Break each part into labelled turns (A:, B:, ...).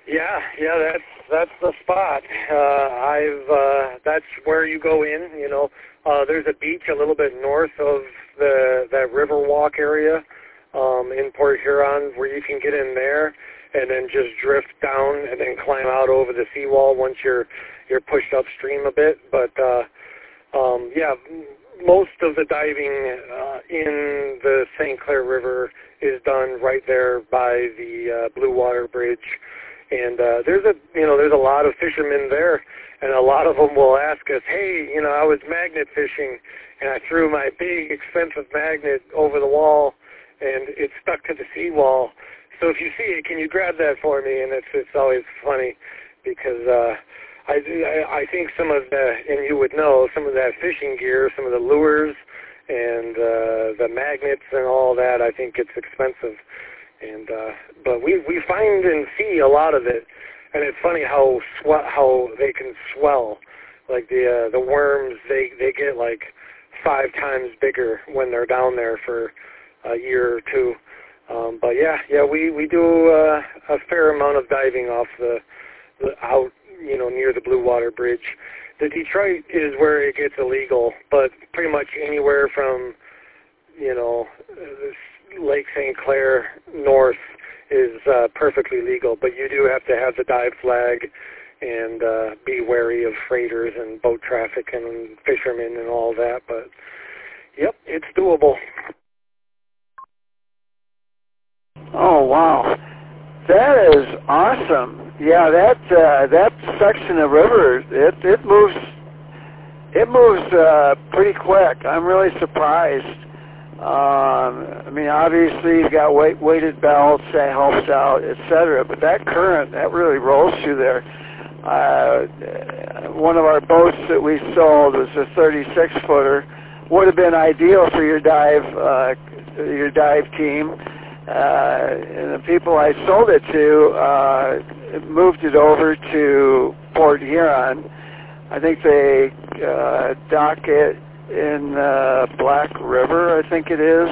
A: Yeah, that's the spot. That's where you go in. There's a beach a little bit north of that Riverwalk area in Port Huron where you can get in there and then just drift down and then climb out over the seawall once you're pushed upstream a bit. But most of the diving in the St. Clair River is done right there by the Blue Water Bridge. And there's a lot of fishermen there, and a lot of them will ask us, hey, I was magnet fishing, and I threw my big, expensive magnet over the wall, and it stuck to the seawall. So if you see it, can you grab that for me? And it's always funny because I think some of the, and you would know, some of that fishing gear, some of the lures and the magnets and all that, I think it's expensive. And but we find and see a lot of it, and it's funny how they can swell. Like the worms, they get like 5 times bigger when they're down there for a year or two. But we do a fair amount of diving off the out near the Blue Water Bridge. The Detroit is where it gets illegal, but pretty much anywhere from Lake St. Clair north is perfectly legal, but you do have to have the dive flag and be wary of freighters and boat traffic and fishermen and all that. But yep, it's doable.
B: Oh wow, that is awesome! Yeah, that section of river it moves pretty quick. I'm really surprised. Obviously you've got weighted belts that helps out, etc. But that current, that really rolls through there. One of our boats that we sold was a 36-footer. Would have been ideal for your dive team. And the people I sold it to moved it over to Port Huron. I think they dock it in Black River, I think it is,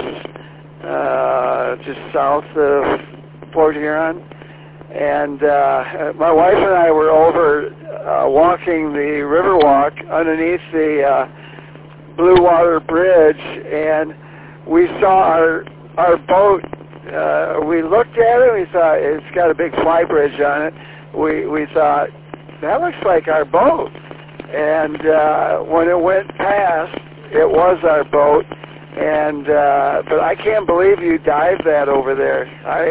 B: just south of Port Huron. And my wife and I were over walking the Riverwalk underneath the Blue Water Bridge, and we saw our boat. We looked at it, we thought it's got a big fly bridge on it. We thought, that looks like our boat. And when it went past, it was our boat. And but I can't believe you dived that over there.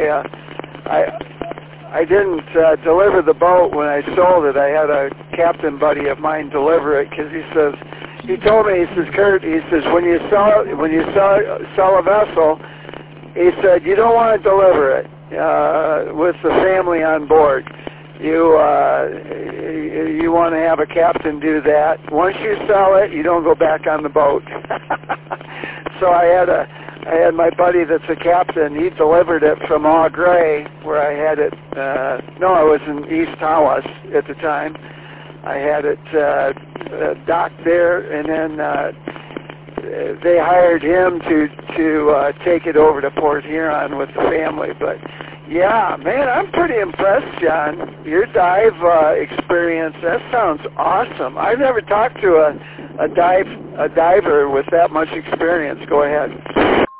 B: I didn't deliver the boat when I sold it. I had a captain buddy of mine deliver it because he told me, he says, Kurt, he says, when you sell a vessel, he said, you don't want to deliver it with the family on board. You want to have a captain do that. Once you sell it, you don't go back on the boat. So I had my buddy that's a captain. He delivered it from Au Gres, where I had it. I was in East Tawas at the time. I had it docked there, and then they hired him to take it over to Port Huron with the family. But yeah, man, I'm pretty impressed, John. Your dive experience, that sounds awesome. I've never talked to a diver with that much experience. Go ahead.